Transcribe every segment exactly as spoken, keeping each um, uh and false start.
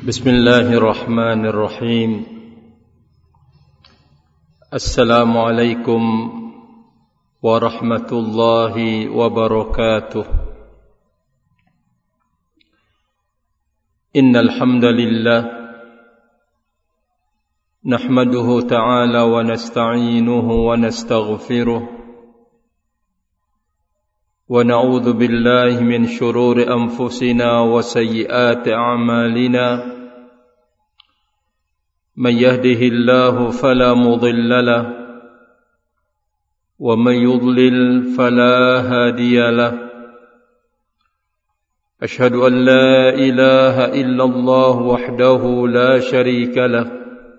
Bismillahirrahmanirrahim. Assalamualaikum warahmatullahi wabarakatuh. Innal hamdalillah nahmaduhu ta'ala wa nasta'inuhu wa nastaghfiruh wa na'udzu billahi min shururi anfusina wa sayyiati a'malina. من يهده الله فلا مضل له ومن يضلل فلا هادي له أشهد أن لا إله إلا الله وحده لا شريك له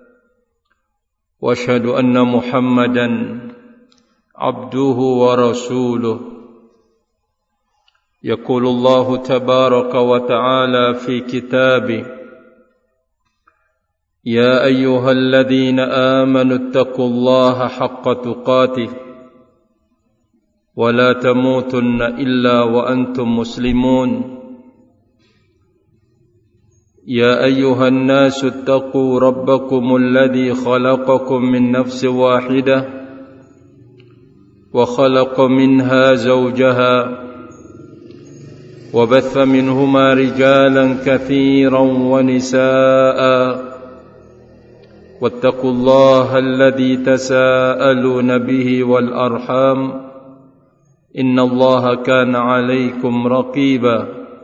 وأشهد أن محمدا عبده ورسوله يقول الله تبارك وتعالى في كتابه يا أيها الذين آمنوا اتقوا الله حق تقاته ولا تموتن إلا وأنتم مسلمون يا أيها الناس اتقوا ربكم الذي خلقكم من نفس واحدة وخلق منها زوجها وبث منهما رجالا كثيرا ونساء واتقوا الله الذي تساءلون به والأرحام إن الله كان عليكم رقيبا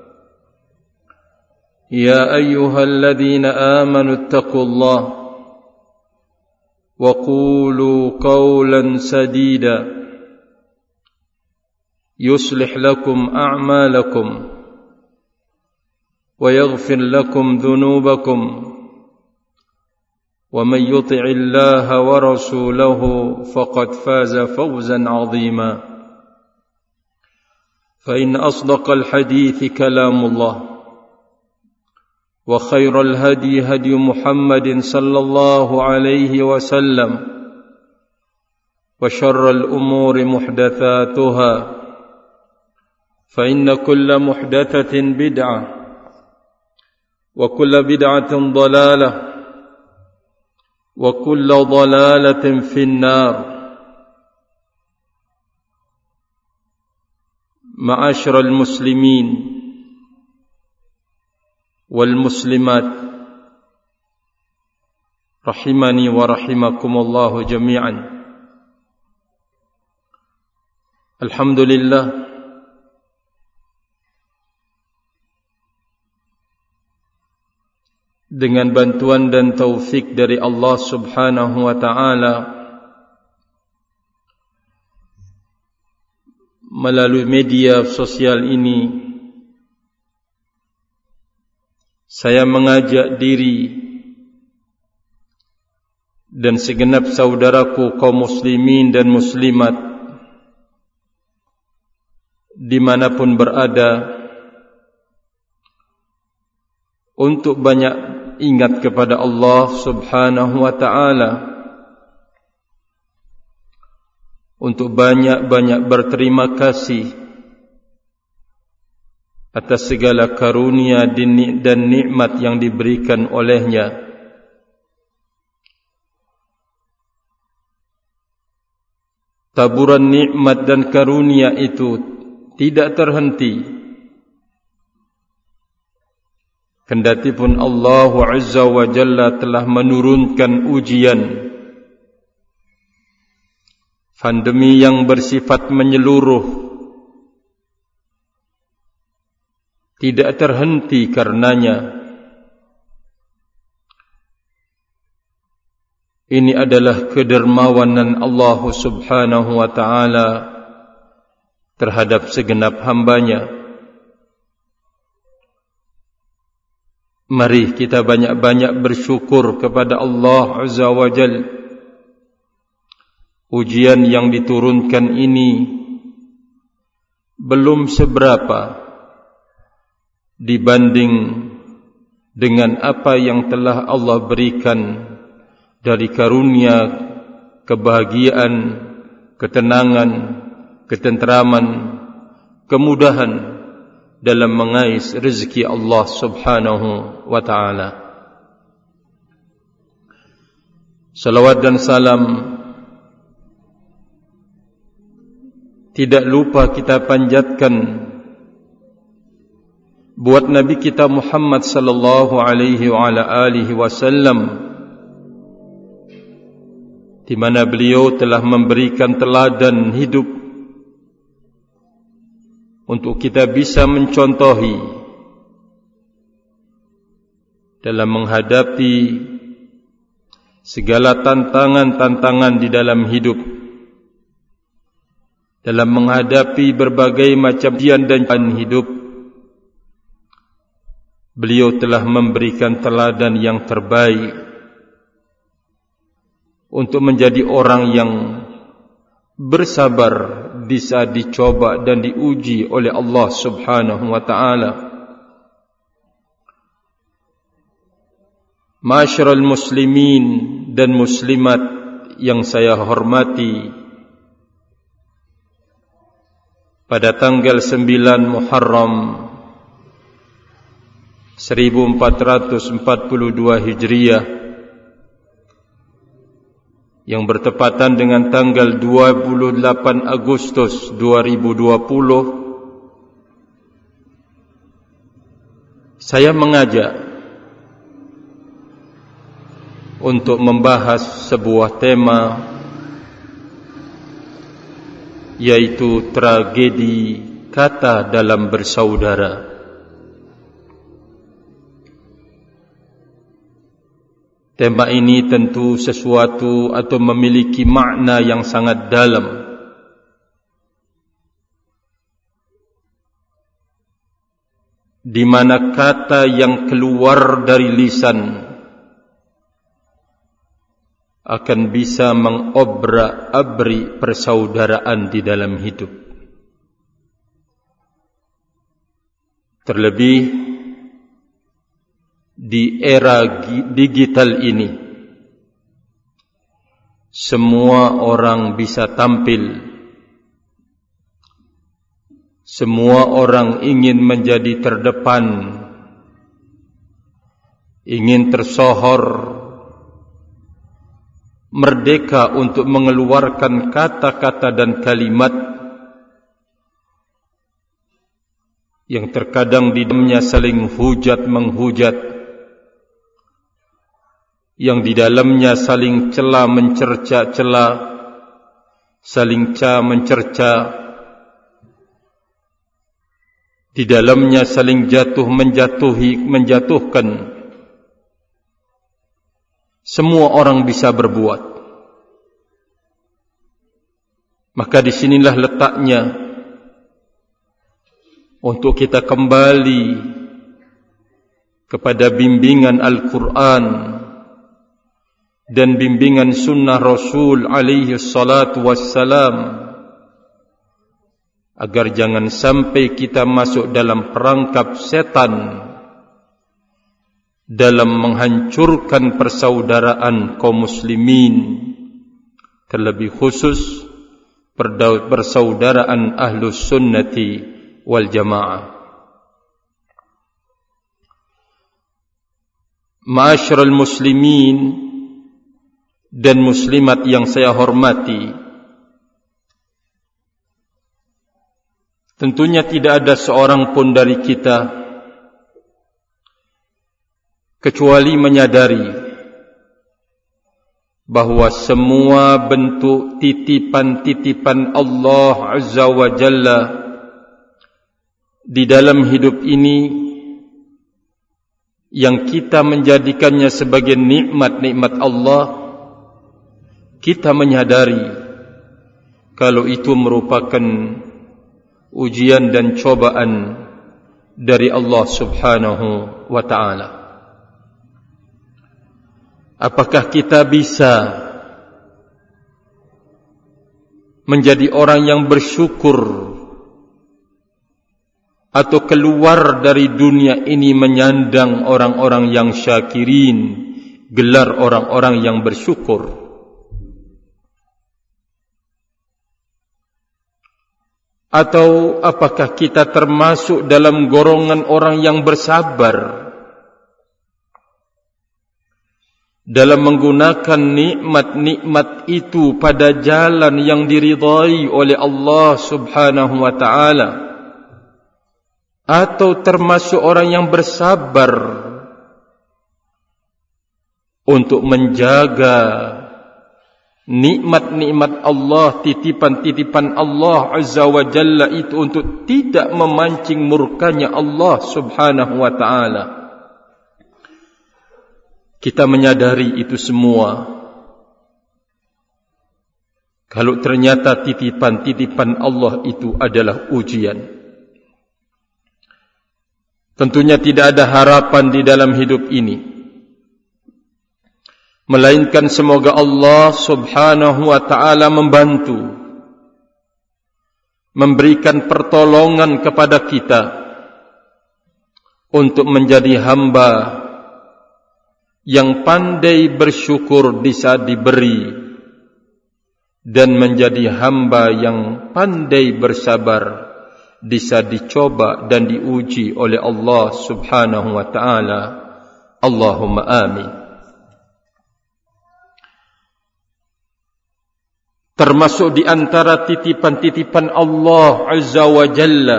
يا أيها الذين آمنوا اتقوا الله وقولوا قولا سديدا يصلح لكم أعمالكم ويغفر لكم ذنوبكم ومن يطع الله ورسوله فقد فاز فوزا عظيما فإن أصدق الحديث كلام الله وخير الهدي هدي محمد صلى الله عليه وسلم وشر الأمور محدثاتها فإن كل محدثة بدعة وكل بدعة ضلالة وكل ضلالة في النار. معاشر المسلمين والمسلمات رحمني ورحمكم الله جميعا. الحمد لله, dengan bantuan dan taufik dari Allah Subhanahu wa ta'ala, melalui media sosial ini saya mengajak diri dan segenap saudaraku kaum muslimin dan muslimat dimanapun berada untuk banyak ingat kepada Allah Subhanahu wa ta'ala, untuk banyak-banyak berterima kasih atas segala karunia dan nikmat yang diberikan olehnya. Taburan nikmat dan karunia itu tidak terhenti kendati pun Allah Azza wa Jalla telah menurunkan ujian, pandemi yang bersifat menyeluruh, tidak terhenti karenanya. Ini adalah kedermawanan Allah Subhanahu wa ta'ala terhadap segenap hambanya. Mari kita banyak-banyak bersyukur kepada Allah Azza wa Jal. Ujian yang diturunkan ini belum seberapa dibanding dengan apa yang telah Allah berikan dari karunia, kebahagiaan, ketenangan, ketenteraman, kemudahan dalam mengais rezeki Allah Subhanahu wa ta'ala. Salawat dan salam tidak lupa kita panjatkan buat Nabi kita Muhammad sallallahu alaihi wa ala alihi wasallam, di mana beliau telah memberikan teladan hidup untuk kita bisa mencontohi dalam menghadapi segala tantangan-tantangan di dalam hidup, dalam menghadapi berbagai macam ujian dan hidup. Beliau telah memberikan teladan yang terbaik untuk menjadi orang yang bersabar di saat dicoba dan diuji oleh Allah Subhanahu wa taala. Ma'asyiral muslimin dan muslimat yang saya hormati, pada tanggal sembilan Muharram seribu empat ratus empat puluh dua Hijriah yang bertepatan dengan tanggal dua puluh delapan Agustus dua ribu dua puluh, saya mengajak untuk membahas sebuah tema, yaitu tragedi kata dalam bersaudara. Tema ini tentu sesuatu atau memiliki makna yang sangat dalam, di mana kata yang keluar dari lisan akan bisa mengobrak-abrik persaudaraan di dalam hidup. Terlebih di era digital ini, semua orang bisa tampil, semua orang ingin menjadi terdepan, ingin tersohor, merdeka untuk mengeluarkan kata-kata dan kalimat yang terkadang di dalamnya saling hujat menghujat, yang di dalamnya saling cela mencerca-cela, saling ca mencerca, di dalamnya saling jatuh menjatuhi menjatuhkan. Semua orang bisa berbuat. Maka disinilah letaknya untuk kita kembali kepada bimbingan Al-Quran dan bimbingan sunnah Rasul alaihi salatu wassalam, agar jangan sampai kita masuk dalam perangkap setan dalam menghancurkan persaudaraan kaum muslimin, terlebih khusus persaudaraan ahlus sunnati wal jamaah. Ma'asyiral muslimin dan muslimat yang saya hormati, tentunya tidak ada seorang pun dari kita kecuali menyadari bahwa semua bentuk titipan-titipan Allah Azza wa Jalla di dalam hidup ini, yang kita menjadikannya sebagai nikmat-nikmat Allah, kita menyadari kalau itu merupakan ujian dan cobaan dari Allah Subhanahu wa ta'ala. Apakah kita bisa menjadi orang yang bersyukur atau keluar dari dunia ini menyandang orang-orang yang syakirin, gelar orang-orang yang bersyukur? Atau apakah kita termasuk dalam golongan orang yang bersabar, dalam menggunakan nikmat-nikmat itu pada jalan yang diridai oleh Allah Subhanahu wa taala, atau termasuk orang yang bersabar untuk menjaga nikmat-nikmat Allah, titipan-titipan Allah Azza wa Jalla itu untuk tidak memancing murkanya Allah Subhanahu wa taala. Kita menyadari itu semua. Kalau ternyata titipan-titipan Allah itu adalah ujian, tentunya tidak ada harapan di dalam hidup ini, melainkan semoga Allah Subhanahu wa taala membantu, memberikan pertolongan kepada kita untuk menjadi hamba yang pandai bersyukur di saat diberi, dan menjadi hamba yang pandai bersabar di saat dicoba dan diuji oleh Allah Subhanahu wa taala. Allahumma amin. Termasuk di antara titipan-titipan Allah Azza wa Jalla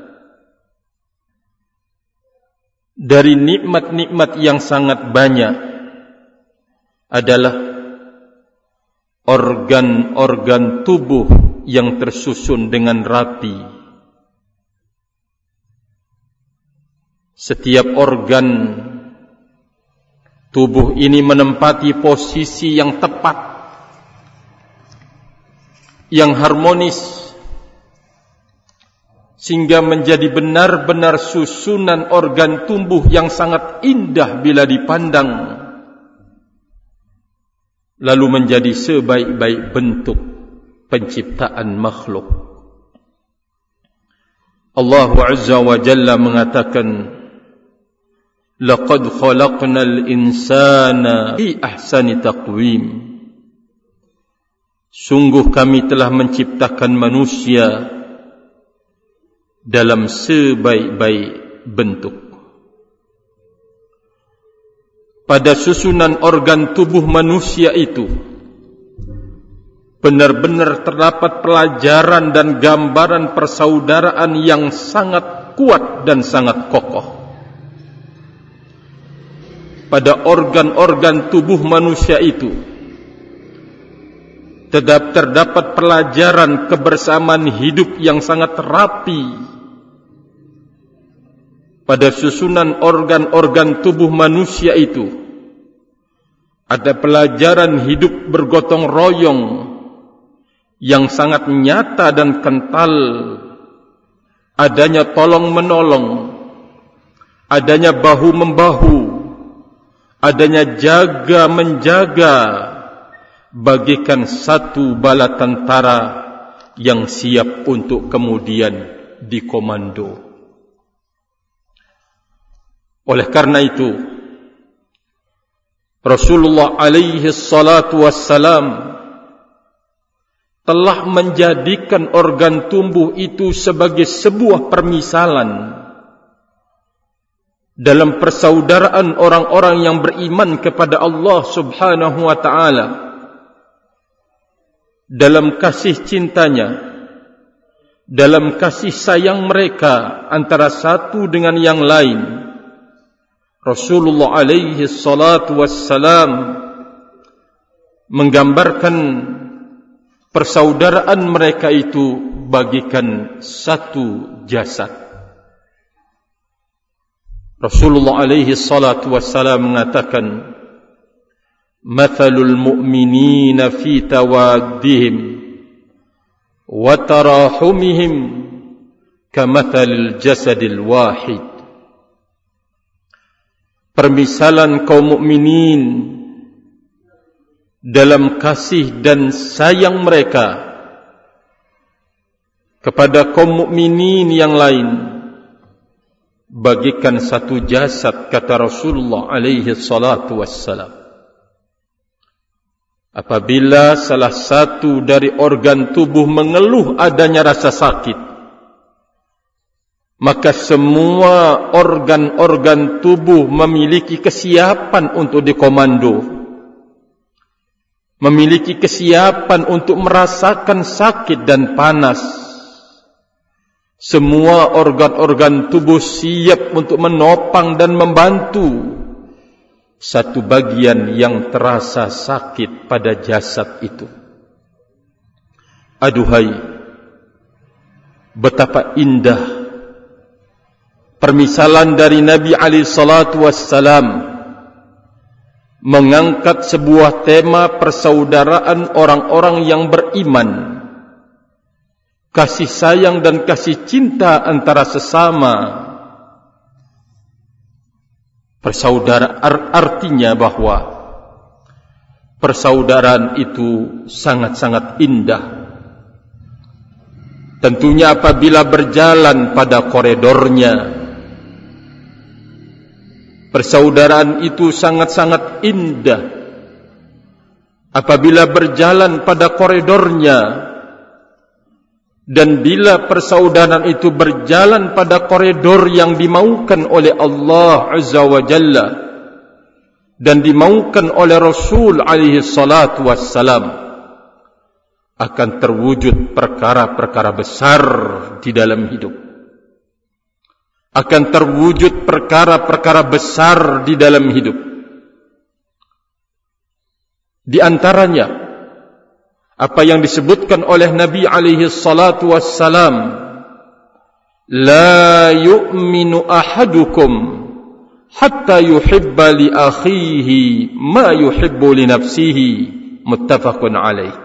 dari nikmat-nikmat yang sangat banyak adalah organ-organ tubuh yang tersusun dengan rapi. Setiap organ tubuh ini menempati posisi yang tepat, yang harmonis, sehingga menjadi benar-benar susunan organ tubuh yang sangat indah bila dipandang, lalu menjadi sebaik-baik bentuk penciptaan makhluk. Allah Azza wa Jalla mengatakan, laqad khalaqnal insana fi ahsani taqwim. Sungguh kami telah menciptakan manusia dalam sebaik-baik bentuk. Pada susunan organ tubuh manusia itu benar-benar terdapat pelajaran dan gambaran persaudaraan yang sangat kuat dan sangat kokoh. Pada organ-organ tubuh manusia itu terdapat pelajaran kebersamaan hidup yang sangat rapi. Pada susunan organ-organ tubuh manusia itu ada pelajaran hidup bergotong royong yang sangat nyata dan kental. Adanya tolong menolong, adanya bahu membahu, adanya jaga menjaga, bagikan satu bala tentara yang siap untuk kemudian dikomando. Oleh karena itu, Rasulullah alaihi salatu wassalam telah menjadikan organ tubuh itu sebagai sebuah permisalan dalam persaudaraan orang-orang yang beriman kepada Allah Subhanahu wa taala, dalam kasih cintanya, dalam kasih sayang mereka antara satu dengan yang lain. Rasulullah alaihi salatu wassalam menggambarkan persaudaraan mereka itu bagikan satu jasad. Rasulullah alaihi salatu wassalam mengatakan, mathalul mu'minina fi tawaddihim wa tarahumihim kamathalil jasadil wahid. Permisalan kaum mukminin dalam kasih dan sayang mereka kepada kaum mukminin yang lain bagikan satu jasad, kata Rasulullah alaihi salatu wassalam. Apabila salah satu dari organ tubuh mengeluh adanya rasa sakit, maka semua organ-organ tubuh memiliki kesiapan untuk dikomando. memiliki kesiapan untuk merasakan sakit dan panas. Semua organ-organ tubuh siap untuk menopang dan membantu satu bagian yang terasa sakit pada jasad itu. Aduhai, betapa indah permisalan dari Nabi alaihi salatu wassalam mengangkat sebuah tema persaudaraan orang-orang yang beriman, kasih sayang dan kasih cinta antara sesama. Persaudaraan artinya bahwa persaudaraan itu sangat-sangat indah. Tentunya apabila berjalan pada koridornya. Persaudaraan itu sangat-sangat indah apabila berjalan pada koridornya. Dan bila persaudaraan itu berjalan pada koridor yang dimaukan oleh Allah Azza wa Jalla dan dimaukan oleh Rasul alaihi salatu wassalam, akan terwujud perkara-perkara besar di dalam hidup. Akan terwujud perkara-perkara besar di dalam hidup. Di antaranya apa yang disebutkan oleh Nabi alaihi salatu wassalam, la yu'minu ahadukum hatta yuhibba li akhihi ma yuhibbu li nafsihi, muttafaqun alaih.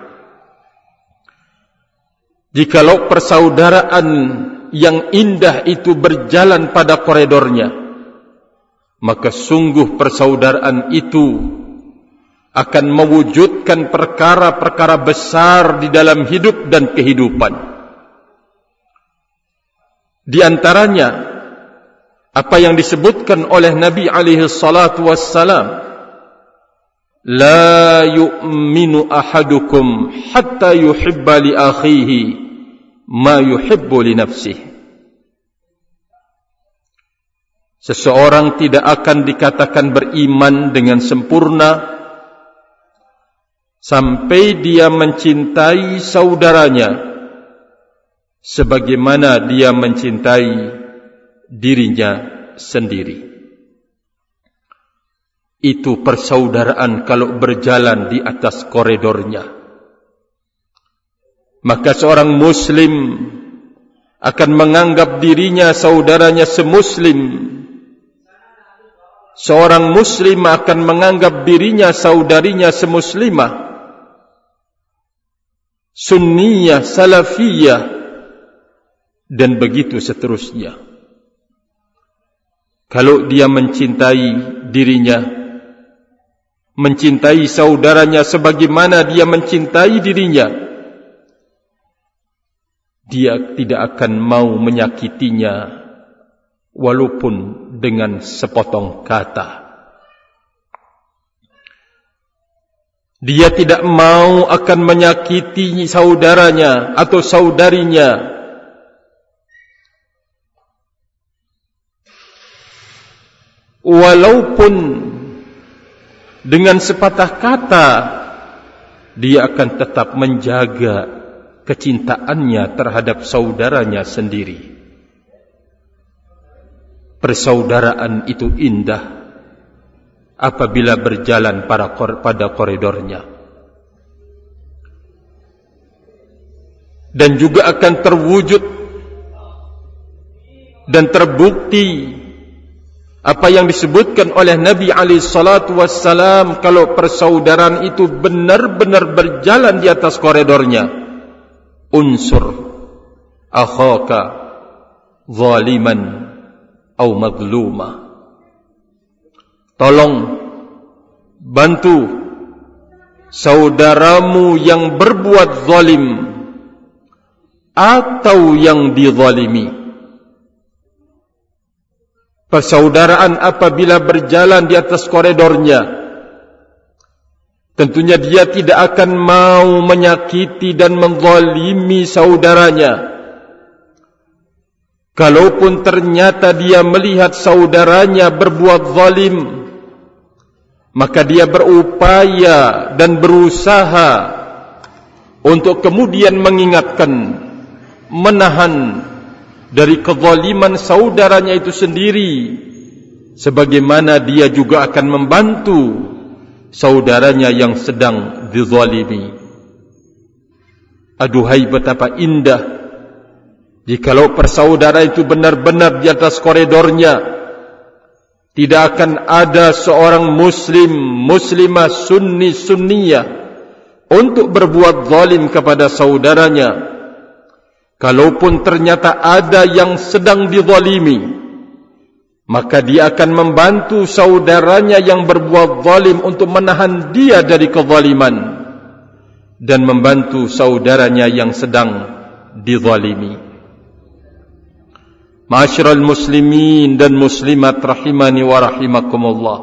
Jikalau persaudaraan yang indah itu berjalan pada koridornya, maka sungguh persaudaraan itu akan mewujudkan perkara-perkara besar di dalam hidup dan kehidupan. Di antaranya apa yang disebutkan oleh Nabi alaihi salatu wassalam, la yu'minu ahadukum hatta yuhibba li akhihi ma yuhibbu li nafsihi. Seseorang tidak akan dikatakan beriman dengan sempurna sampai dia mencintai saudaranya sebagaimana dia mencintai dirinya sendiri. Itu persaudaraan kalau berjalan di atas koridornya. Maka seorang muslim akan menganggap dirinya saudaranya semuslim. Seorang muslim akan menganggap dirinya saudarinya semuslimah. Sunniyah, salafiyah, dan begitu seterusnya. Kalau dia mencintai dirinya, mencintai saudaranya sebagaimana dia mencintai dirinya, dia tidak akan mau menyakitinya walaupun dengan sepotong kata. Dia tidak mau akan menyakiti saudaranya atau saudarinya walaupun dengan sepatah kata. Dia akan tetap menjaga kecintaannya terhadap saudaranya sendiri. Persaudaraan itu indah apabila berjalan pada pada koridornya, dan juga akan terwujud dan terbukti apa yang disebutkan oleh Nabi alaihi salatu wassalam, kalau persaudaraan itu benar-benar berjalan di atas koridornya. Unsur akhaka zaliman au mazluma. Tolong bantu saudaramu yang berbuat zalim atau yang dizalimi. Persaudaraan apabila berjalan di atas koridornya, tentunya dia tidak akan mau menyakiti dan menzalimi saudaranya. Kalaupun ternyata dia melihat saudaranya berbuat zalim, maka dia berupaya dan berusaha untuk kemudian mengingatkan, menahan dari kezaliman saudaranya itu sendiri, sebagaimana dia juga akan membantu saudaranya yang sedang dizalimi. Aduhai, betapa indah jikalau persaudara itu benar-benar di atas koridornya. Tidak akan ada seorang muslim, muslimah, sunni, sunniyah untuk berbuat zalim kepada saudaranya. Kalaupun ternyata ada yang sedang dizalimi, maka dia akan membantu saudaranya yang berbuat zalim untuk menahan dia dari kezaliman, dan membantu saudaranya yang sedang dizalimi. Ma'asyiral muslimin dan muslimat rahimani wa rahimakumullah.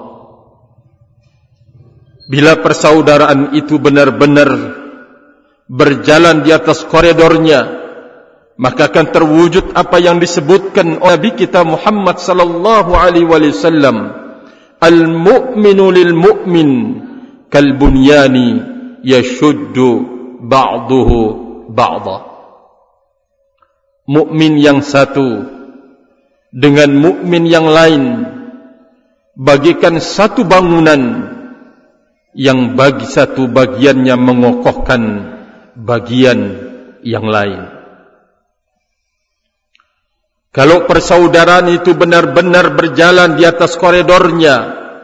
Bila persaudaraan itu benar-benar berjalan di atas koridornya, maka akan terwujud apa yang disebutkan oleh Nabi kita Muhammad sallallahu alaihi wasallam, al-mu'minu lil mu'min kal bunyani yashuddu ba'duhu ba'dha. Mukmin yang satu dengan mukmin yang lain bagikan satu bangunan yang bagi satu bagiannya mengokohkan bagian yang lain. Kalau persaudaraan itu benar-benar berjalan di atas koridornya,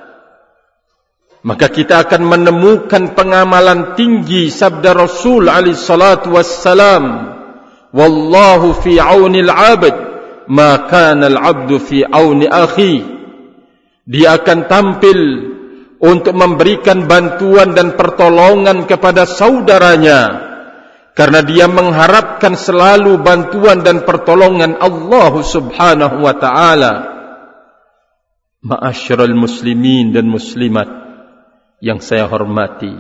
maka kita akan menemukan pengamalan tinggi sabda Rasul alaihi salatu wassalam, wallahu fi aunil 'abd ma kana al-'abdu fi auni akhi. Dia akan tampil untuk memberikan bantuan dan pertolongan kepada saudaranya, karena dia mengharapkan selalu bantuan dan pertolongan Allah subhanahu wa ta'ala. Ma'asyiral muslimin dan muslimat yang saya hormati,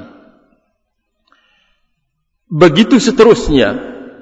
begitu seterusnya.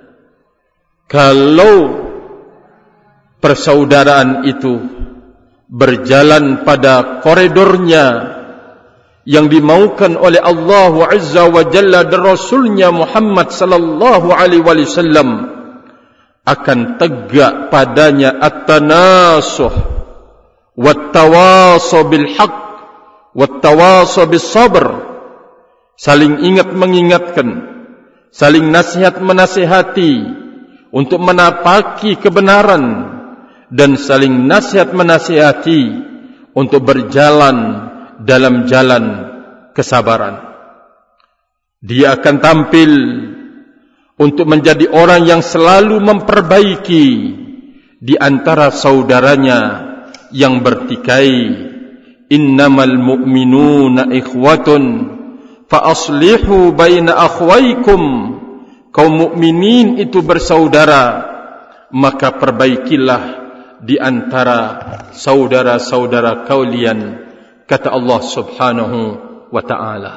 Kalau persaudaraan itu berjalan pada koridornya yang dimaukan oleh Allah Azza wa Jalla dan Rasulnya Muhammad sallallahu alaihi wasallam, akan tegak padanya at-tanasuh wat-tawasaw bil haqq wat-tawasaw bis sabr, saling ingat mengingatkan, saling nasihat menasihati untuk menapaki kebenaran, dan saling nasihat menasihati untuk berjalan dalam jalan kesabaran. Dia akan tampil untuk menjadi orang yang selalu memperbaiki di antara saudaranya yang bertikai. Innamal mu'minuna ikhwatun fa aslihu baina akhwaykum. Kaum mukminin itu bersaudara, maka perbaikilah di antara saudara-saudara kalian, kata Allah subhanahu wa ta'ala.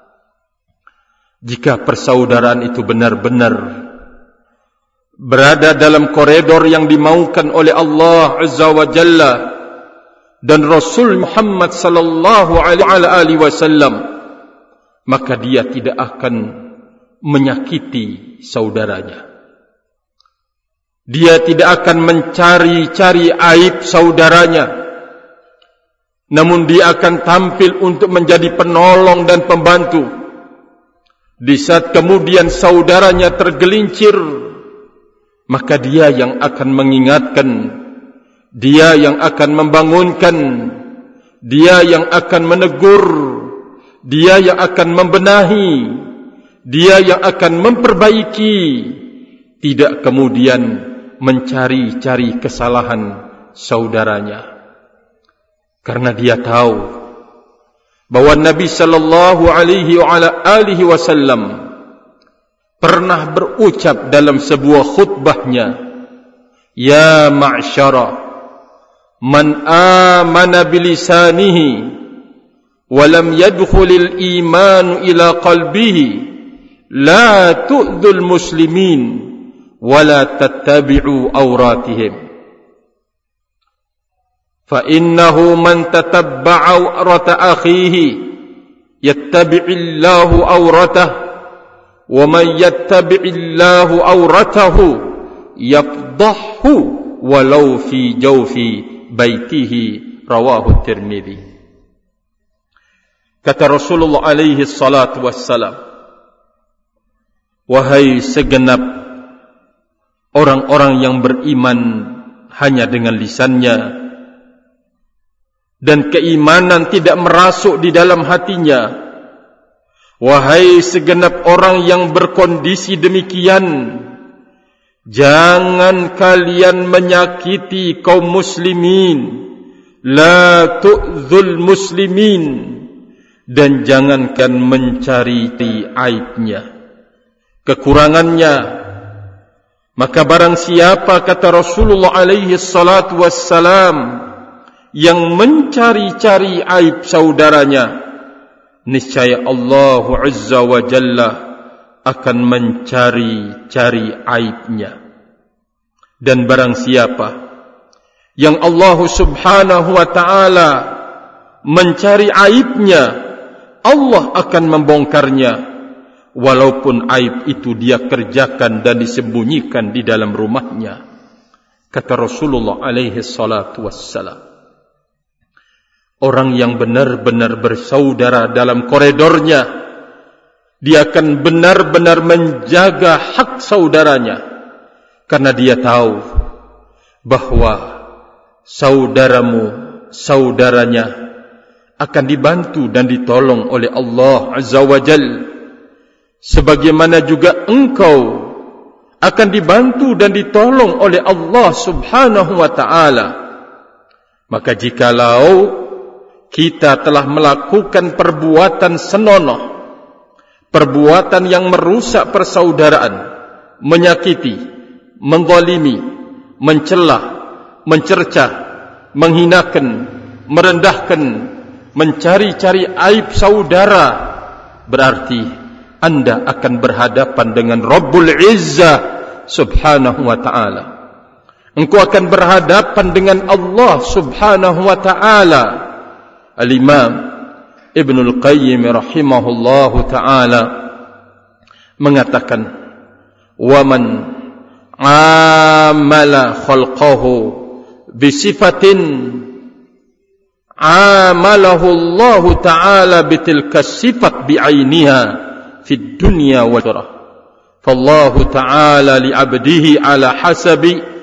Jika persaudaraan itu benar-benar berada dalam koridor yang dimaukan oleh Allah Azza wa Jalla dan Rasul Muhammad sallallahu alaihi wasallam, maka dia tidak akan menyakiti saudaranya. Dia tidak akan mencari-cari aib saudaranya, namun dia akan tampil untuk menjadi penolong dan pembantu. Di saat kemudian saudaranya tergelincir, maka dia yang akan mengingatkan, dia yang akan membangunkan, dia yang akan menegur, dia yang akan membenahi, dia yang akan memperbaiki, tidak kemudian mencari-cari kesalahan saudaranya. Karena dia tahu bahwa Nabi sallallahu alaihi wasallam pernah berucap dalam sebuah khutbahnya, ya ma'syara man amana bilisanihi wa lam yadkhulil iman ila qalbihi la tu'dhul muslimin wa la tattabi'u awratihim. فإنه من تتبع عورة أخيه yattabi'illahu awratah, wa man yattabi'illahu awratahu yafdahu walau fi jawfi baitihi, rawahu Tirmidzi. Kata Rasulullah alaihi salatu wassalam, wahai segenap orang-orang yang beriman hanya dengan lisannya dan keimanan tidak merasuk di dalam hatinya, wahai segenap orang yang berkondisi demikian, jangan kalian menyakiti kaum muslimin, la tu'dzul muslimin, dan jangankan mencari aibnya, kekurangannya. Maka barang siapa, kata Rasulullah alaihi salatu wassalam, yang mencari-cari aib saudaranya, niscaya Allah Azza wa Jalla akan mencari-cari aibnya. Dan barang siapa yang Allah Subhanahu wa ta'ala mencari aibnya, Allah akan membongkarnya, walaupun aib itu dia kerjakan dan disembunyikan di dalam rumahnya. Kata Rasulullah alaihi salatu wassalam, orang yang benar-benar bersaudara dalam koridornya, dia akan benar-benar menjaga hak saudaranya, karena dia tahu bahwa saudaramu, saudaranya akan dibantu dan ditolong oleh Allah Azza wa Jal, sebagaimana juga engkau akan dibantu dan ditolong oleh Allah Subhanahu wa ta'ala. Maka jikalau kita telah melakukan perbuatan senonoh, perbuatan yang merusak persaudaraan, menyakiti, menggolimi, mencela, mencercah, menghinakan, merendahkan, mencari-cari aib saudara, berarti anda akan berhadapan dengan Rabbul Izzah Subhanahu wa ta'ala. Engkau akan berhadapan dengan Allah Subhanahu wa ta'ala. Al-Imam Ibnul Qayyim rahimahullahu ta'ala mengatakan, وَمَنْ عَامَلَ خَلْقَهُ بِصِفَةٍ عَامَلَهُ اللَّهُ تَعَالَى بِتِلْكَ الصِّفَةِ بِعَيْنِهَا فِي الدُّنْيَا وَالْآخِرَةِ فَاللَّهُ تَعَالَى لِعَبْدِهِ عَلَى حَسَبِ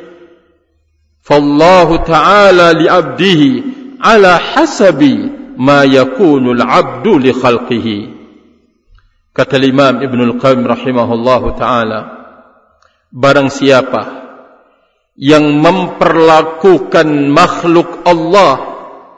فَاللَّهُ تَعَالَى لِعَبْدِهِ عَلَى حَسَبِ مَا يَكُونُ الْعَبْدُ لِخَلْقِهِ. Kata Imam Ibnul Qayyim rahimahullahu ta'ala, barang siapa yang memperlakukan makhluk Allah,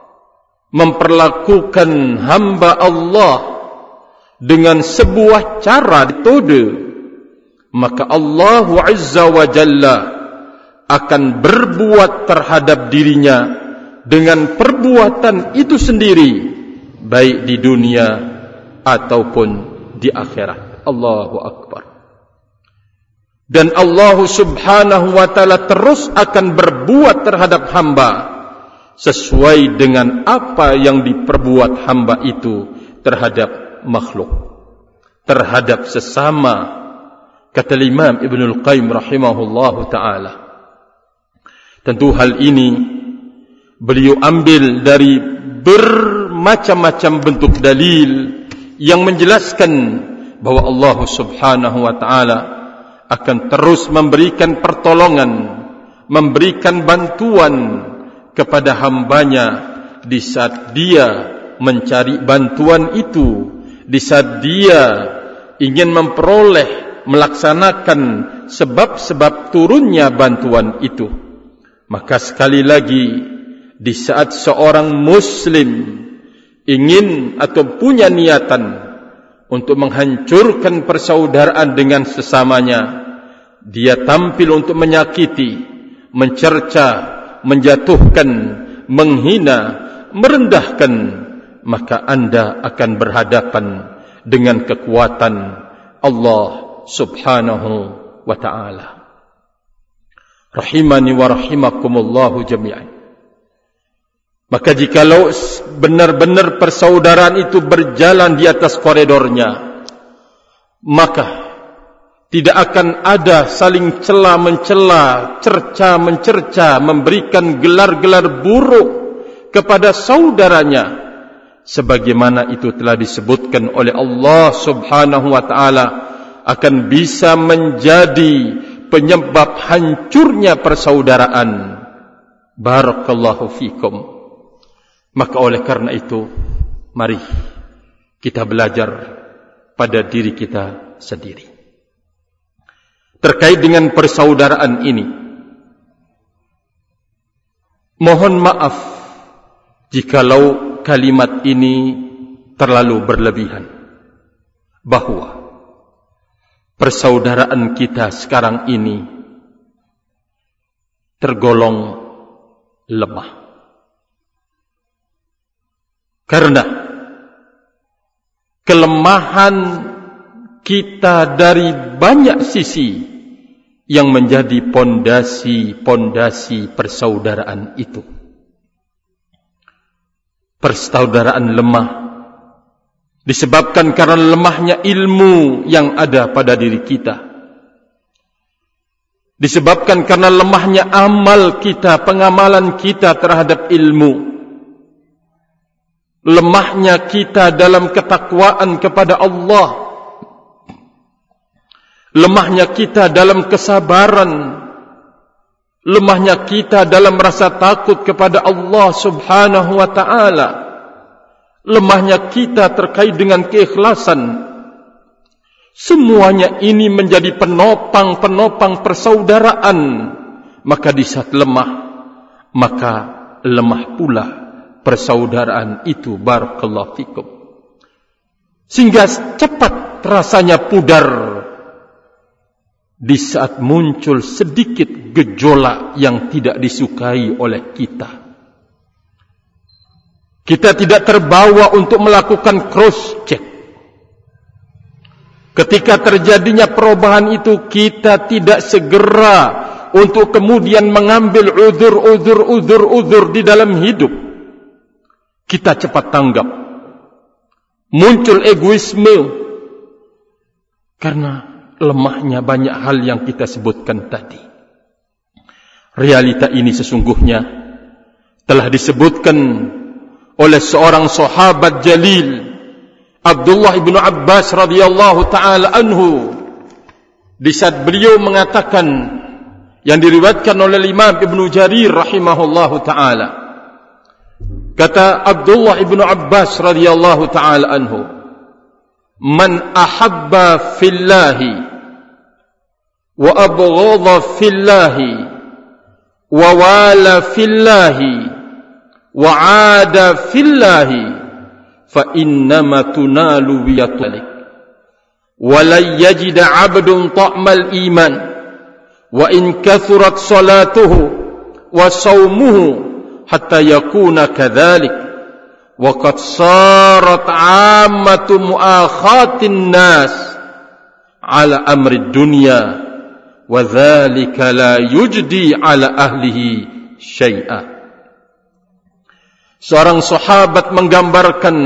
memperlakukan hamba Allah dengan sebuah cara metode, maka Allah Azza wa Jalla akan berbuat terhadap dirinya dengan perbuatan itu sendiri, baik di dunia ataupun di akhirat. Allahu Akbar. Dan Allah Subhanahu wa ta'ala terus akan berbuat terhadap hamba sesuai dengan apa yang diperbuat hamba itu terhadap makhluk, terhadap sesama. Kata Imam Ibnul Qayyim rahimahullahu ta'ala, tentu hal ini beliau ambil dari bermacam-macam bentuk dalil yang menjelaskan bahwa Allah Subhanahu wa ta'ala akan terus memberikan pertolongan, memberikan bantuan kepada hambanya di saat dia mencari bantuan itu, di saat dia ingin memperoleh, melaksanakan sebab-sebab turunnya bantuan itu. Maka sekali lagi, di saat seorang muslim ingin atau punya niatan untuk menghancurkan persaudaraan dengan sesamanya, dia tampil untuk menyakiti, mencerca, menjatuhkan, menghina, merendahkan, maka anda akan berhadapan dengan kekuatan Allah Subhanahu wa ta'ala. Rahimani wa rahimakumullahu jami'an. Maka jikalau benar-benar persaudaraan itu berjalan di atas koridornya, maka tidak akan ada saling cela-mencela, cerca-mencerca, memberikan gelar-gelar buruk kepada saudaranya, sebagaimana itu telah disebutkan oleh Allah Subhanahu wa taala akan bisa menjadi penyebab hancurnya persaudaraan. Barakallahu fikum. Maka oleh karena itu, mari kita belajar pada diri kita sendiri terkait dengan persaudaraan ini. Mohon maaf jikalau kalimat ini terlalu berlebihan, bahwa persaudaraan kita sekarang ini tergolong lemah. Karena kelemahan kita dari banyak sisi yang menjadi pondasi-pondasi persaudaraan itu. Persaudaraan lemah disebabkan karena lemahnya ilmu yang ada pada diri kita. Disebabkan karena lemahnya amal kita, pengamalan kita terhadap ilmu. Lemahnya kita dalam ketakwaan kepada Allah. Lemahnya kita dalam kesabaran. Lemahnya kita dalam rasa takut kepada Allah Subhanahu wa ta'ala. Lemahnya kita terkait dengan keikhlasan. Semuanya ini menjadi penopang-penopang persaudaraan. Maka di saat lemah, maka lemah pula persaudaraan itu. Barakallahu fikum. Sehingga cepat rasanya pudar di saat muncul sedikit gejolak yang tidak disukai oleh kita. Kita tidak terbawa untuk melakukan cross check. Ketika terjadinya perubahan itu, kita tidak segera untuk kemudian mengambil uzur, uzur, uzur, uzur di dalam hidup. Kita cepat tanggap. Muncul egoisme karena lemahnya banyak hal yang kita sebutkan tadi. Realita ini sesungguhnya telah disebutkan oleh seorang sahabat jalil, Abdullah ibnu Abbas radhiyallahu taala anhu, di saat beliau mengatakan, yang diriwayatkan oleh Imam Ibnu Jarir rahimahullahu taala. Kata Abdullah ibnu Abbas radhiyallahu taala anhu, man ahabba fillahi wa abghadha fillahi wa wala fillahi wa aada fillahi fa innama tunalu biyatalik wa la yajid 'abdun ta'mal iman wa in kathurat salatuhu wa sawmuhu hatta yakuna kadhalik. وَقَدْ صَارَتْ عَامَّةُ مُؤَاخَاةِ النَّاسِ عَلَى أَمْرِ الدُّنْيَا وَذَلِكَ لَا يُجْدِي عَلَى أَهْلِهِ شَيْئًا. Seorang sahabat menggambarkan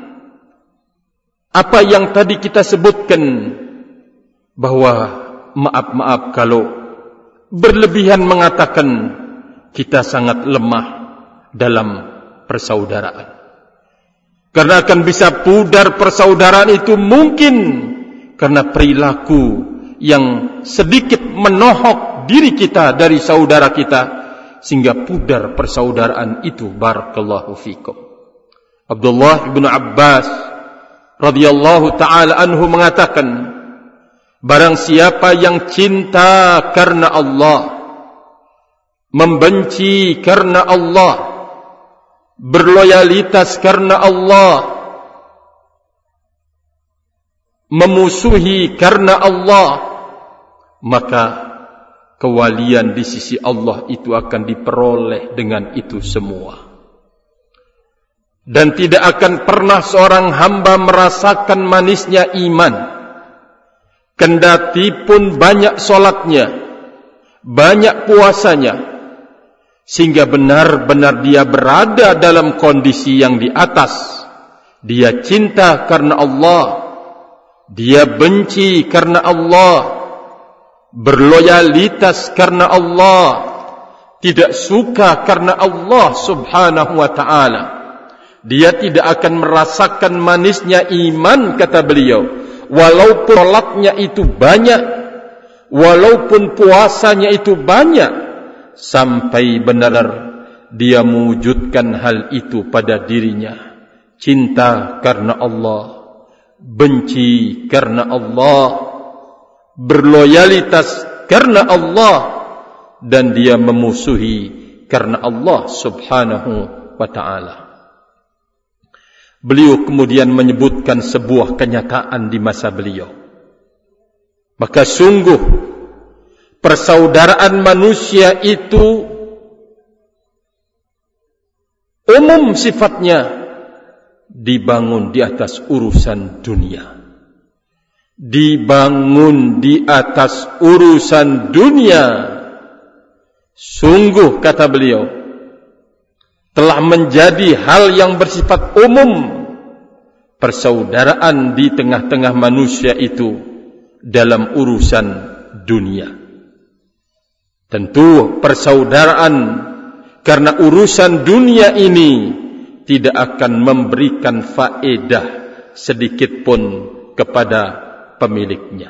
apa yang tadi kita sebutkan, bahwa maaf-maaf kalau berlebihan mengatakan kita sangat lemah dalam persaudaraan. Karena akan bisa pudar persaudaraan itu mungkin karena perilaku yang sedikit menohok diri kita dari saudara kita, sehingga pudar persaudaraan itu. Barakallahu fikum. Abdullah bin Abbas radhiyallahu taala anhu mengatakan, barang siapa yang cinta karena Allah, membenci karena Allah, berloyalitas karena Allah, memusuhi karena Allah, maka kewalian di sisi Allah itu akan diperoleh dengan itu semua. Dan tidak akan pernah seorang hamba merasakan manisnya iman, kendati pun banyak solatnya, banyak puasanya, sehingga benar-benar dia berada dalam kondisi yang di atas. Dia cinta karena Allah, dia benci karena Allah, berloyalitas karena Allah, tidak suka karena Allah subhanahu wa ta'ala. Dia tidak akan merasakan manisnya iman, kata beliau, walaupun salatnya itu banyak, walaupun puasanya itu banyak, sampai benar dia mewujudkan hal itu pada dirinya. Cinta karena Allah, benci karena Allah, berloyalitas karena Allah, dan dia memusuhi karena Allah subhanahu wa ta'ala. Beliau kemudian menyebutkan sebuah kenyataan di masa beliau. Maka sungguh persaudaraan manusia itu umum sifatnya, dibangun di atas urusan dunia. Dibangun di atas urusan dunia. Sungguh, kata beliau, telah menjadi hal yang bersifat umum persaudaraan di tengah-tengah manusia itu dalam urusan dunia. Tentu persaudaraan karena urusan dunia ini tidak akan memberikan faedah sedikit pun kepada pemiliknya.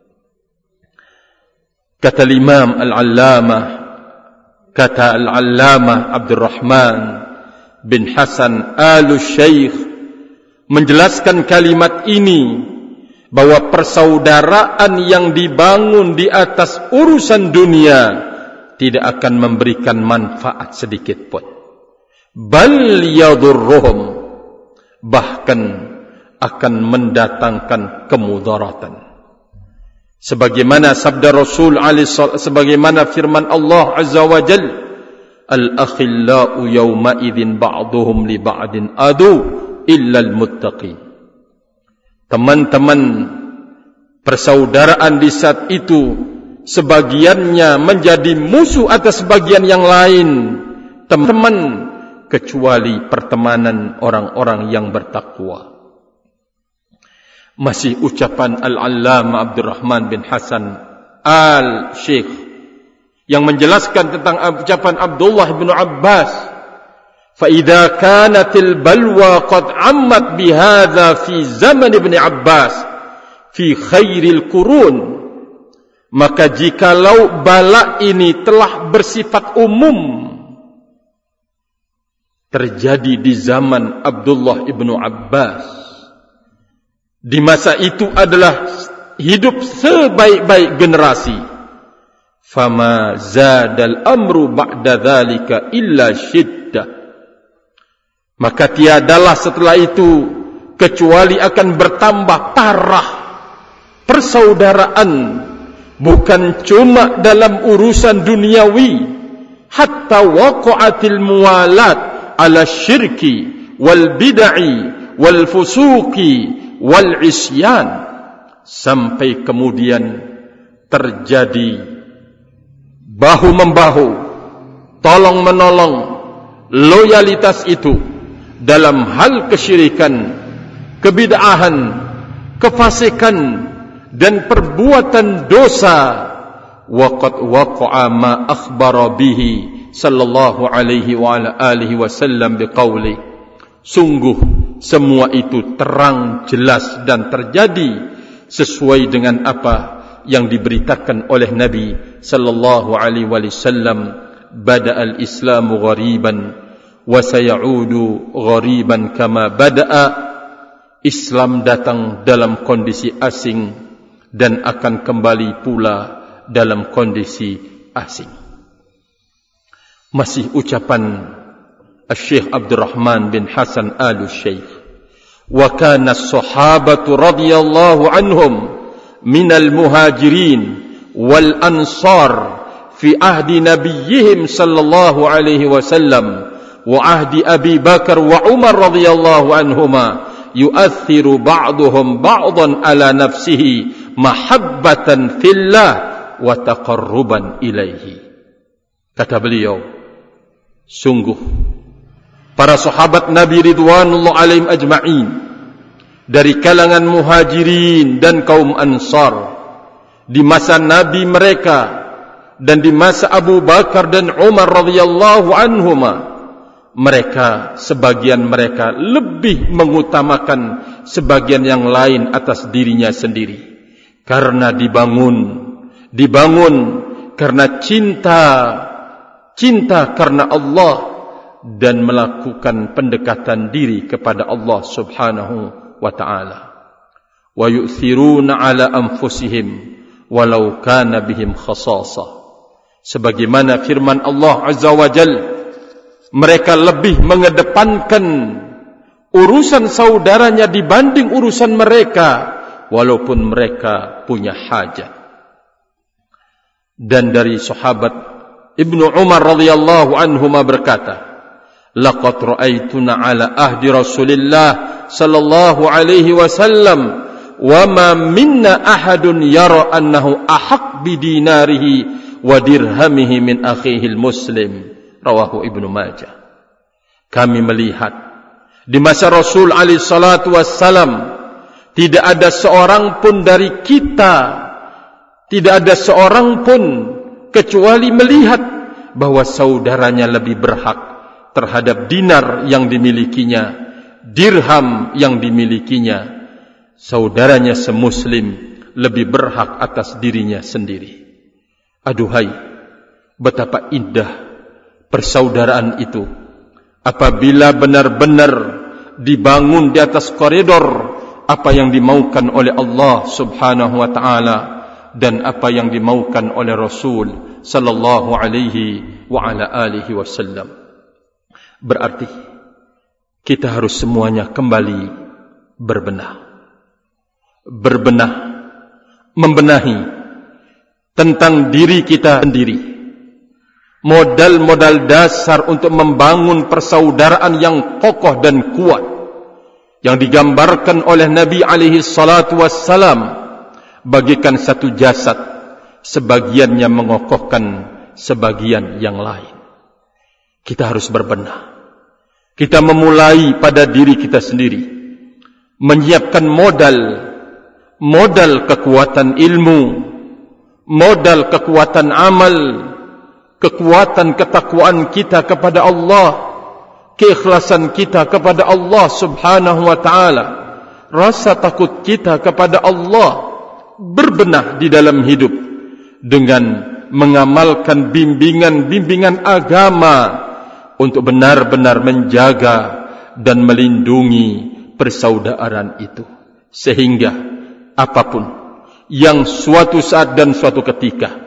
Kata Imam Al-Allamah, kata Al-Allamah Abdurrahman bin Hasan Al-Syeikh menjelaskan kalimat ini, bahwa persaudaraan yang dibangun di atas urusan dunia tidak akan memberikan manfaat sedikit pun. Bal yadurruhum, bahkan akan mendatangkan kemudaratan. Sebagaimana sabda Rasul alaihi salam, sebagaimana firman Allah azza wa jalla, al-akhillau yawma idzin ba'duhum li ba'din adu illa al-muttaqin. Teman-teman persaudaraan di saat itu sebagiannya menjadi musuh atas sebagian yang lain, teman-teman, kecuali pertemanan orang-orang yang bertakwa. Masih ucapan Al-Allamah Abdurrahman bin Hasan Al-Syeikh yang menjelaskan tentang ucapan Abdullah bin Abbas, فَإِذَا كَانَتِ الْبَلْوَى قَدْ عَمَّتْ بِهَذَا فِي زَمَنِ ابْنِ عَبَّاسِ فِي خَيْرِ الْقُرُونِ, maka jikalau bala ini telah bersifat umum terjadi di zaman Abdullah ibnu Abbas, di masa itu adalah hidup sebaik-baik generasi, fama zadal amru ba'da dzalika illa syiddah, maka tiadalah setelah itu kecuali akan bertambah parah persaudaraan, bukan cuma dalam urusan duniawi, hatta waqa'atil muwalat ala syirki wal bid'i wal fusuqi wal isyan, sampai kemudian terjadi bahu membahu, tolong menolong, loyalitas itu dalam hal kesyirikan, kebid'ahan, kefasikan dan perbuatan dosa. Waqad waqa'a ma akhbara bihi sallallahu alaihi wa ala alihi wasallam biqauli, sungguh semua itu terang jelas dan terjadi sesuai dengan apa yang diberitakan oleh Nabi sallallahu alaihi wasallam, bada'al islamu ghariban wa sayaudu ghariban kama bada'a, Islam datang dalam kondisi asing dan akan kembali pula dalam kondisi asing. Masih ucapan Syekh Abdurrahman bin Hasan Al-Syeikh, wa kana as-sahabatu radhiyallahu anhum minal muhajirin wal ansar fi ahdi nabiyyihim sallallahu alaihi wasallam wa ahdi Abi Bakar wa Umar radhiyallahu anhuma, yu'athiru ba'duhum ba'dan ala nafsihi mahabbatan fillah wa taqarruban ilaihi. Kata beliau, Sungguh para sahabat Nabi ridwanullah alaihim ajma'in dari kalangan muhajirin dan kaum ansar di masa Nabi mereka dan di masa Abu Bakar dan Umar radhiyallahu anhuma, mereka sebagian mereka lebih mengutamakan sebagian yang lain atas dirinya sendiri, karena dibangun dibangun karena cinta cinta karena Allah dan melakukan pendekatan diri kepada Allah Subhanahu wa ta'ala. Wa yu'thiruna ala anfusihim walau kana bihim khasasah. Sebagaimana firman Allah Azza wa Jal, mereka lebih mengedepankan urusan saudaranya dibanding urusan mereka, walaupun mereka punya hajat. Dan dari sahabat Ibnu Umar radhiyallahu anhuma berkata, laqad ra'aituna ala ahdi Rasulillah sallallahu alaihi wasallam wa ma minna ahadun yara annahu ahaq bi dinarihi wa dirhamihi min akhihi muslim. Rawahu Ibnu Majah. Kami melihat di masa Rasul alaihi salatu wassalam tidak ada seorang pun dari kita, tidak ada seorang pun kecuali melihat bahwa saudaranya lebih berhak terhadap dinar yang dimilikinya, dirham yang dimilikinya. Saudaranya semuslim lebih berhak atas dirinya sendiri. Aduhai, betapa indah persaudaraan itu apabila benar-benar dibangun di atas koridor apa yang dimaukan oleh Allah Subhanahu wa ta'ala dan apa yang dimaukan oleh Rasul sallallahu alaihi wa ala alihi wasallam. Berarti kita harus semuanya kembali berbenah. Berbenah, membenahi tentang diri kita sendiri. Modal-modal dasar untuk membangun persaudaraan yang kokoh dan kuat yang digambarkan oleh Nabi alaihi salatu wassalam, bagikan satu jasad, sebagiannya mengokohkan sebagian yang lain. Kita harus berbenah. Kita memulai pada diri kita sendiri, menyiapkan modal, modal kekuatan ilmu, modal kekuatan amal, kekuatan ketakwaan kita kepada Allah, keikhlasan kita kepada Allah Subhanahu wa ta'ala, rasa takut kita kepada Allah, berbenah di dalam hidup dengan mengamalkan bimbingan-bimbingan agama untuk benar-benar menjaga dan melindungi persaudaraan itu, sehingga apapun yang suatu saat dan suatu ketika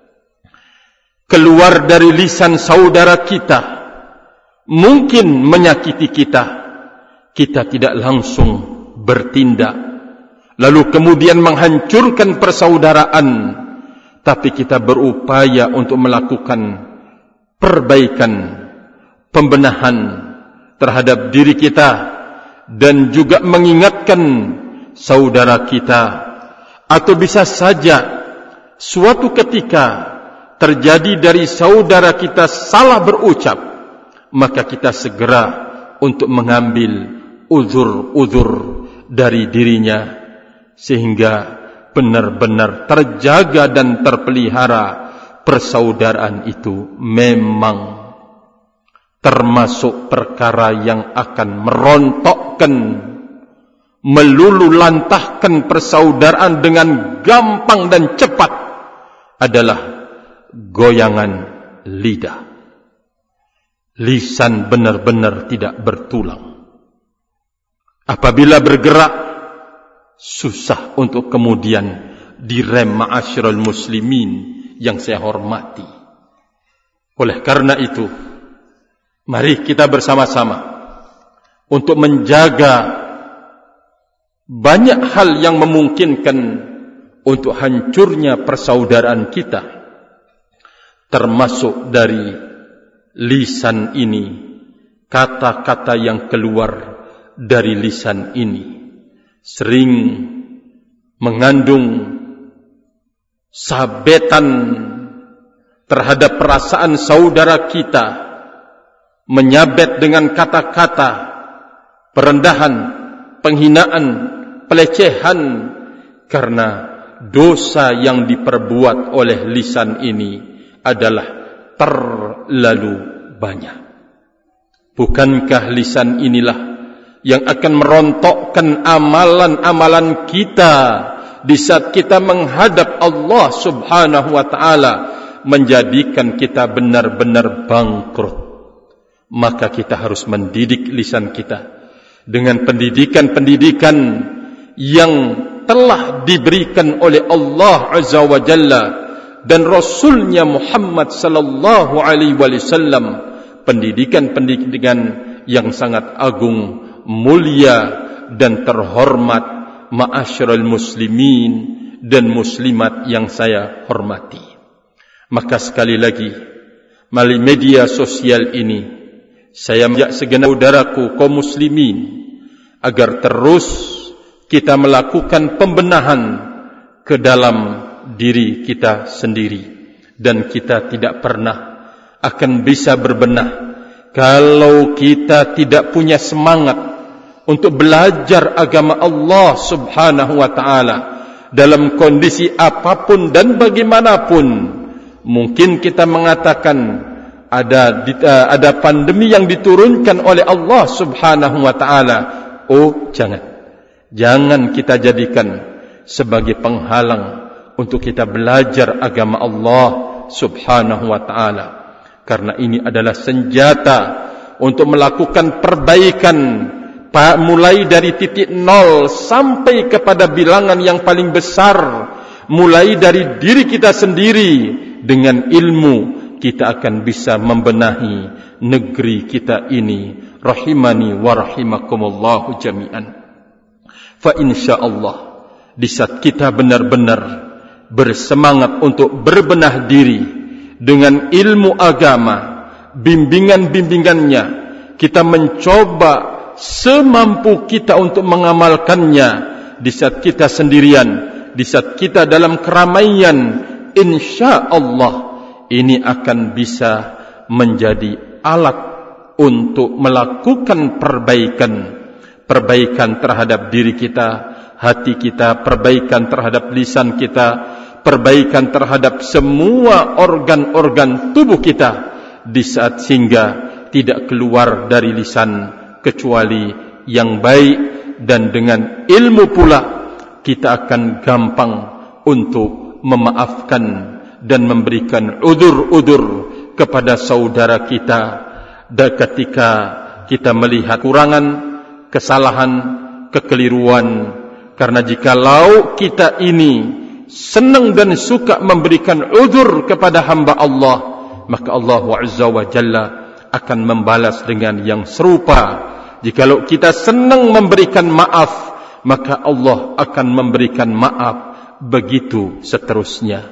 keluar dari lisan saudara kita mungkin menyakiti kita, kita tidak langsung bertindak lalu kemudian menghancurkan persaudaraan, tapi kita berupaya untuk melakukan perbaikan, pembenahan terhadap diri kita dan juga mengingatkan saudara kita. Atau bisa saja suatu ketika terjadi dari saudara kita salah berucap, maka kita segera untuk mengambil uzur-uzur dari dirinya sehingga benar-benar terjaga dan terpelihara persaudaraan itu. Memang termasuk perkara yang akan merontokkan, melululantahkan persaudaraan dengan gampang dan cepat adalah goyangan lidah. Lisan benar-benar tidak bertulang. Apabila bergerak, susah untuk kemudian direm. Ma'asyiral muslimin yang saya hormati. Oleh karena itu, mari kita bersama-sama untuk menjaga banyak hal yang memungkinkan untuk hancurnya persaudaraan kita, termasuk dari lisan ini, kata-kata yang keluar dari lisan ini sering mengandung sabetan terhadap perasaan saudara kita, menyabet dengan kata-kata perendahan, penghinaan, pelecehan, karena dosa yang diperbuat oleh lisan ini adalah terlalu banyak. Bukankah lisan inilah yang akan merontokkan amalan-amalan kita di saat kita menghadap Allah Subhanahu wa ta'ala, menjadikan kita benar-benar bangkrut? Maka kita harus mendidik lisan kita dengan pendidikan-pendidikan yang telah diberikan oleh Allah Azza wa Jalla dan Rasulnya Muhammad sallallahu alaihi wasallam, pendidikan-pendidikan yang sangat agung, mulia dan terhormat. Ma'asyiral muslimin dan muslimat yang saya hormati, maka sekali lagi melalui media sosial ini saya mengajak segenap saudaraku kaum muslimin agar terus kita melakukan pembenahan ke dalam diri kita sendiri, dan kita tidak pernah akan bisa berbenah kalau kita tidak punya semangat untuk belajar agama Allah Subhanahu wa ta'ala dalam kondisi apapun dan bagaimanapun. Mungkin kita mengatakan ada ada pandemi yang diturunkan oleh Allah Subhanahu wa ta'ala. Oh, jangan. Jangan kita jadikan sebagai penghalang untuk kita belajar agama Allah Subhanahu wa ta'ala, karena ini adalah senjata untuk melakukan perbaikan, mulai dari titik nol sampai kepada bilangan yang paling besar, mulai dari diri kita sendiri. Dengan ilmu kita akan bisa membenahi negeri kita ini. Rahimani wa rahimakumullahu jami'an. Fa insyaallah di saat kita benar-benar bersemangat untuk berbenah diri dengan ilmu agama, bimbingan-bimbingannya, kita mencoba semampu kita untuk mengamalkannya. Di saat kita sendirian, di saat kita dalam keramaian, insya Allah ini akan bisa menjadi alat untuk melakukan perbaikan, perbaikan terhadap diri kita, hati kita, perbaikan terhadap lisan kita, perbaikan terhadap semua organ-organ tubuh kita, di saat sehingga tidak keluar dari lisan kecuali yang baik. Dan dengan ilmu pula kita akan gampang untuk memaafkan dan memberikan udzur-udzur kepada saudara kita dan ketika kita melihat kurangan, kesalahan, kekeliruan. Karena jikalau kita ini senang dan suka memberikan udzur kepada hamba Allah, maka Allah Azza wa Jalla akan membalas dengan yang serupa. Jikalau kita senang memberikan maaf, maka Allah akan memberikan maaf, begitu seterusnya.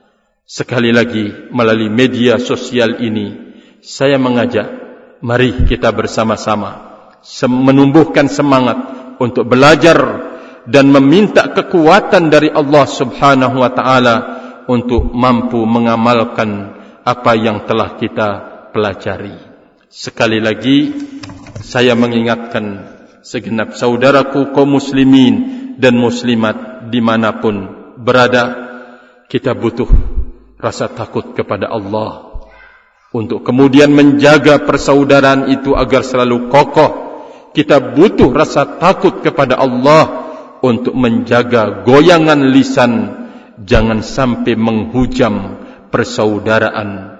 Sekali lagi melalui media sosial ini saya mengajak, mari kita bersama-sama menumbuhkan semangat untuk belajar dan meminta kekuatan dari Allah Subhanahu wa ta'ala untuk mampu mengamalkan apa yang telah kita pelajari. Sekali lagi saya mengingatkan segenap saudaraku kaum muslimin dan muslimat dimanapun berada, kita butuh rasa takut kepada Allah untuk kemudian menjaga persaudaraan itu agar selalu kokoh. Kita butuh rasa takut kepada Allah untuk menjaga goyangan lisan, jangan sampai menghujam persaudaraan.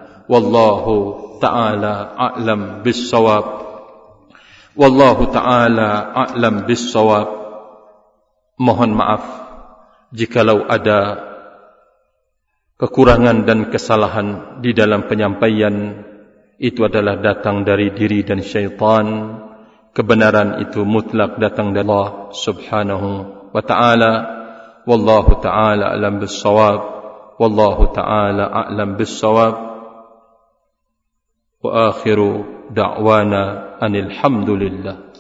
Wallahu ta'ala a'lam bis-shawab. Wallahu ta'ala a'lam bis-shawab. Mohon maaf jikalau ada kekurangan dan kesalahan di dalam penyampaian. Itu adalah datang dari diri dan syaitan. Kebenaran itu mutlak datang dari Allah Subhanahu wa ta'ala. Wallahu ta'ala a'lam bis-shawab. Wallahu ta'ala a'lam bis-shawab. Wa akhiru da'wana anil hamdulillah.